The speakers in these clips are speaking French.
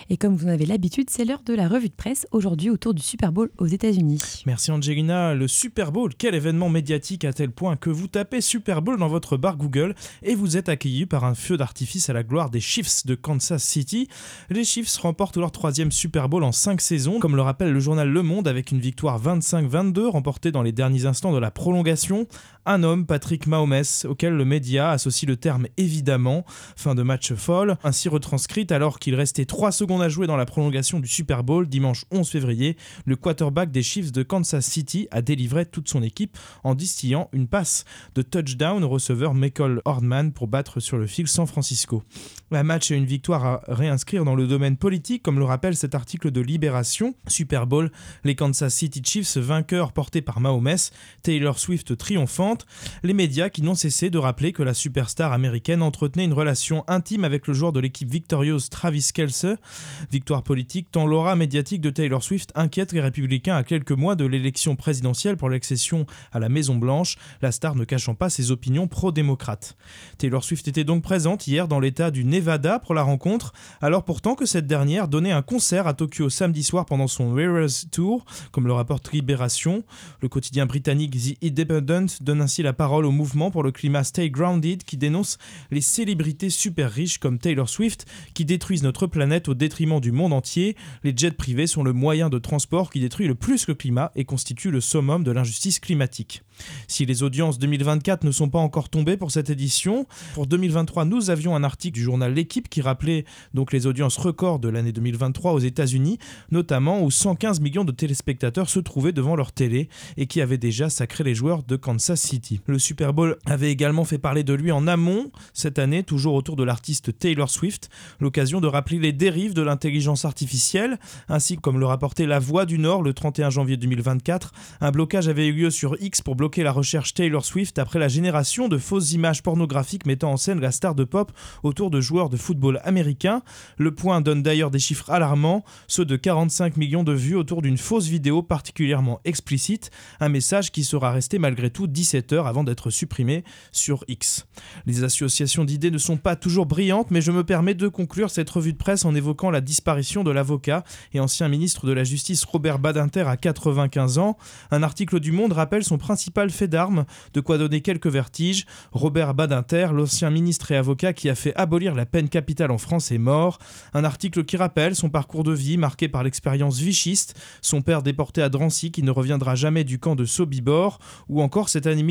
Et comme vous en avez l'habitude, c'est l'heure de la revue de presse, aujourd'hui autour du Super Bowl aux États-Unis. Merci Angelina. Le Super Bowl, quel événement médiatique à tel point que vous tapez Super Bowl dans votre barre Google et vous êtes accueilli par un feu d'artifice à la gloire des Chiefs de Kansas City. Les Chiefs remportent leur 3e Super Bowl en 5 saisons, comme le rappelle le journal Le Monde, avec une victoire 25-22 remportée dans les derniers instants de la prolongation. Un homme, Patrick Mahomes, auquel le média associe le terme évidemment, fin de match folle, ainsi retranscrite alors qu'il restait 3 secondes à jouer dans la prolongation du Super Bowl dimanche 11 février. Le quarterback des Chiefs de Kansas City a délivré toute son équipe en distillant une passe de touchdown au receveur Mecole Hardman pour battre sur le fil San Francisco. Un match et une victoire à réinscrire dans le domaine politique, comme le rappelle cet article de Libération. Super Bowl, les Kansas City Chiefs vainqueurs portés par Mahomes, Taylor Swift triomphante. Les médias qui n'ont cessé de rappeler que la superstar américaine entretenait une relation intime avec le joueur de l'équipe victorieuse Travis Kelce. Victoire politique tant l'aura médiatique de Taylor Swift inquiète les républicains à quelques mois de l'élection présidentielle pour l'accession à la Maison-Blanche, la star ne cachant pas ses opinions pro-démocrates. Taylor Swift était donc présente hier dans l'état du Nevada pour la rencontre, alors pourtant que cette dernière donnait un concert à Tokyo samedi soir pendant son Eras Tour, comme le rapporte Libération. Le quotidien britannique The Independent donne ainsi la parole au mouvement pour le climat Stay Grounded qui dénonce les célébrités super riches comme Taylor Swift qui détruisent notre planète au détriment du monde entier. Les jets privés sont le moyen de transport qui détruit le plus le climat et constitue le summum de l'injustice climatique. Si les audiences 2024 ne sont pas encore tombées pour cette édition, pour 2023, nous avions un article du journal L'Équipe qui rappelait donc les audiences records de l'année 2023 aux États-Unis, notamment où 115 millions de téléspectateurs se trouvaient devant leur télé et qui avaient déjà sacré les joueurs de Kansas City. Le Super Bowl avait également fait parler de lui en amont cette année, toujours autour de l'artiste Taylor Swift, l'occasion de rappeler les dérives de l'intelligence artificielle, ainsi comme le rapportait La Voix du Nord le 31 janvier 2024. Un blocage avait eu lieu sur X pour bloquer la recherche Taylor Swift après la génération de fausses images pornographiques mettant en scène la star de pop autour de joueurs de football américains. Le Point donne d'ailleurs des chiffres alarmants, ceux de 45 millions de vues autour d'une fausse vidéo particulièrement explicite, un message qui sera resté malgré tout 17 heures avant d'être supprimé sur X. Les associations d'idées ne sont pas toujours brillantes, mais je me permets de conclure cette revue de presse en évoquant la disparition de l'avocat et ancien ministre de la Justice Robert Badinter à 95 ans. Un article du Monde rappelle son principal fait d'armes, de quoi donner quelques vertiges. Robert Badinter, l'ancien ministre et avocat qui a fait abolir la peine capitale en France, est mort. Un article qui rappelle son parcours de vie marqué par l'expérience vichiste, son père déporté à Drancy qui ne reviendra jamais du camp de Sobibor, ou encore cette année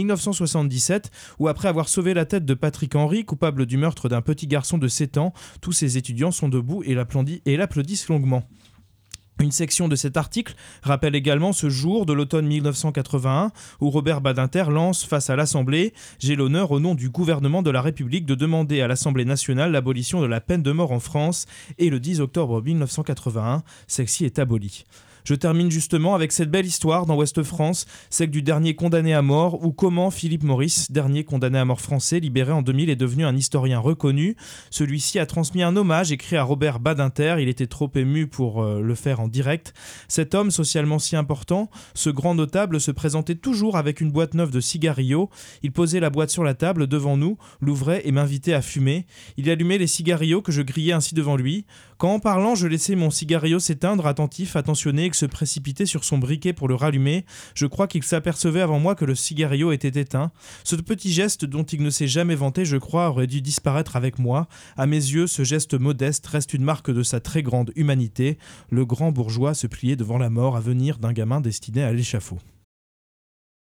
1977 où après avoir sauvé la tête de Patrick Henry, coupable du meurtre d'un petit garçon de 7 ans, tous ses étudiants sont debout et l'applaudissent longuement. Une section de cet article rappelle également ce jour de l'automne 1981 où Robert Badinter lance face à l'Assemblée « J'ai l'honneur au nom du gouvernement de la République de demander à l'Assemblée nationale l'abolition de la peine de mort en France » et le 10 octobre 1981, celle-ci est abolie. Je termine justement avec cette belle histoire dans Ouest France, celle du dernier condamné à mort ou comment Philippe Maurice, dernier condamné à mort français libéré en 2000, est devenu un historien reconnu. Celui-ci a transmis un hommage écrit à Robert Badinter, il était trop ému pour le faire en direct. Cet homme socialement si important, ce grand notable se présentait toujours avec une boîte neuve de cigarillos. Il posait la boîte sur la table devant nous, l'ouvrait et m'invitait à fumer. Il allumait les cigarillos que je grillais ainsi devant lui. Quand en parlant, je laissais mon cigarillo s'éteindre, attentif, attentionné, et que se précipitait sur son briquet pour le rallumer, je crois qu'il s'apercevait avant moi que le cigarillo était éteint. Ce petit geste dont il ne s'est jamais vanté, je crois, aurait dû disparaître avec moi. À mes yeux, ce geste modeste reste une marque de sa très grande humanité. Le grand bourgeois se pliait devant la mort à venir d'un gamin destiné à l'échafaud.